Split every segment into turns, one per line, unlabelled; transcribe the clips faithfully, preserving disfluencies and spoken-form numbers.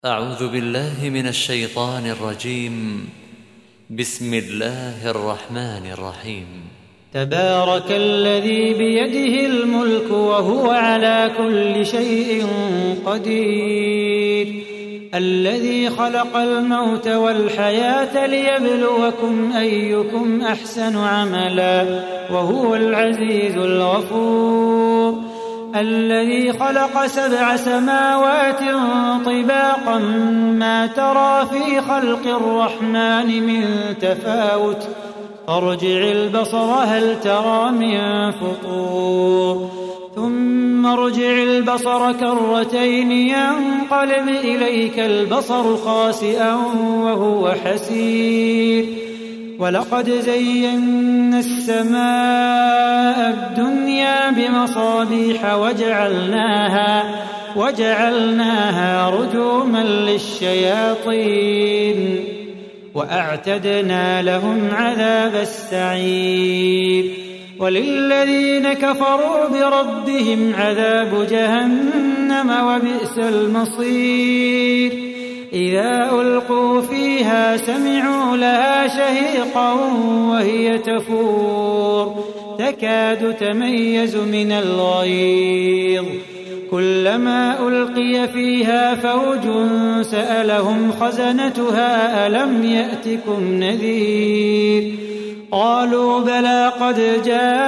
أعوذ بالله من الشيطان الرجيم. بسم الله الرحمن الرحيم.
تبارك الذي بيده الملك وهو على كل شيء قدير، الذي خلق الموت والحياة ليبلوكم أيكم أحسن عملا وهو العزيز الغفور، الذي خلق سبع سماوات طباقا ما ترى في خلق الرحمن من تفاوت، فارجع البصر هل ترى من فطور، ثم ارجع البصر كرتين ينقلب إليك البصر خاسئا وهو حسير، ولقد زينا السماء الدنيا بمصابيح وجعلناها, وجعلناها رجوما للشياطين وأعتدنا لهم عذاب السعير، وللذين كفروا بربهم عذاب جهنم وبئس المصير، إذا ألقوا فيها سمعوا لها شهيقا وهي تفور تكاد تميز من الغيظ، كلما ألقي فيها فوج سألهم خزنتها ألم يأتكم نذير، قالوا بلى قد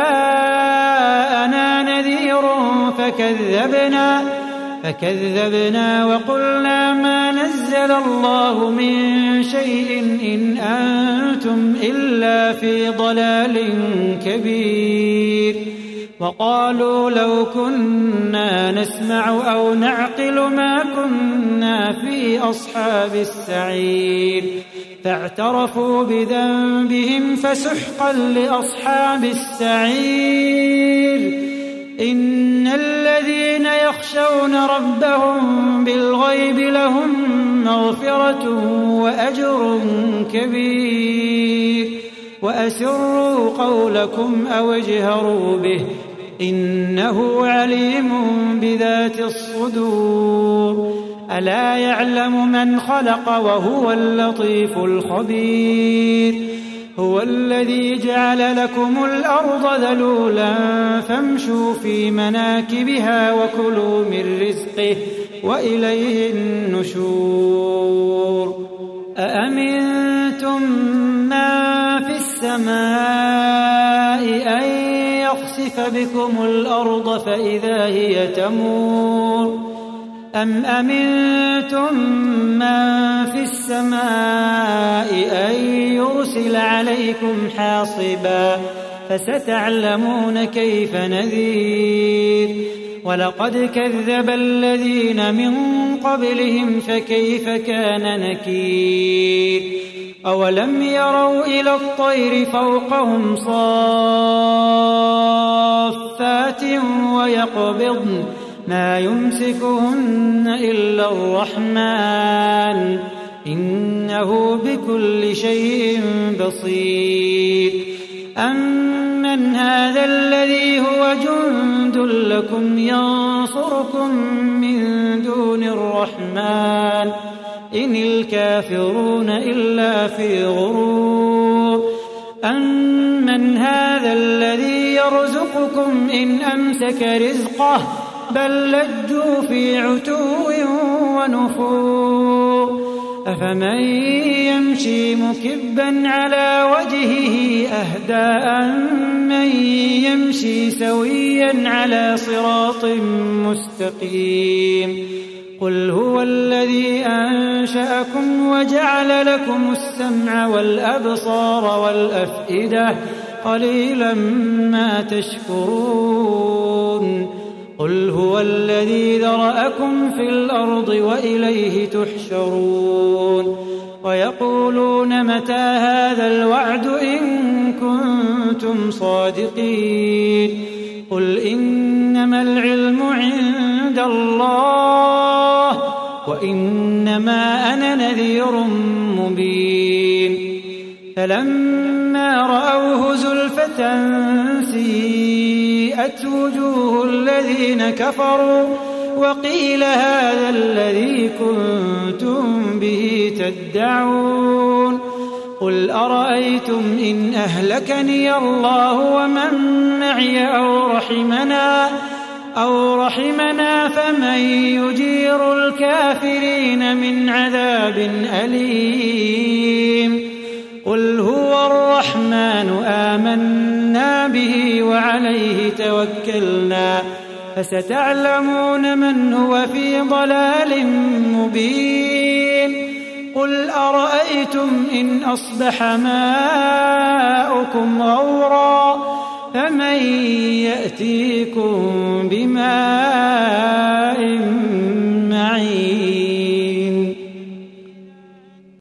جاءنا نذير فكذبنا فكذبنا وقلنا ما نزل الله من شيء إن أنتم إلا في ضلال كبير، وقالوا لو كنا نسمع أو نعقل ما كنا في أصحاب السعير، فاعترفوا بذنبهم فسحقا لأصحاب السعير، إن الذين يخشون ربهم بالغيب لهم مغفرة وأجر كبير، وأسروا قولكم أو اجهروا به إنه عليم بذات الصدور، ألا يعلم من خلق وهو اللطيف الخبير، هو الذي جعل لكم الأرض ذلولا فامشوا في مناكبها وكلوا من رزقه وإليه النشور، أأمنتم من في السماء أن يخسف بكم الأرض فإذا هي تمور، أم أمنتم من في السماء أن يرسل عليكم حاصبا فستعلمون كيف نذير، ولقد كذب الذين من قبلهم فكيف كان نكير، أولم يروا إلى الطير فوقهم صافات ويقبضن ما يمسكهن إلا الرحمن إنه بكل شيء بصير، أمن هذا الذي هو جند لكم ينصركم من دون الرحمن إن الكافرون إلا في غرور، أمن هذا الذي يرزقكم إن أمسك رزقه بل لجوا في عتو ونفور، أفمن يمشي مكبا على وجهه أهدى أمن يمشي سويا على صراط مستقيم، قل هو الذي أنشأكم وجعل لكم السمع والأبصار والأفئدة قليلا ما تشكرون، قل هو الذي ذرأكم في الأرض وإليه تحشرون، ويقولون متى هذا الوعد إن كنتم صادقين، قل إنما العلم عند الله وإنما أنا نذير مبين، فلما رأوه زلفة سيئت وجوه الذين كفروا وقيل هذا الذي كنتم به تدعون قل أرأيتم إن أهلكني الله ومن معي أو رحمنا أو رحمنا فمن يجير الكافرين من عذاب أليم قل هو الرحمن آمنا به وعليه توكلنا فستعلمون من هو في ضلال مبين قل أرأيتم إن أصبح ماؤكم غورا فمن يأتيكم بماء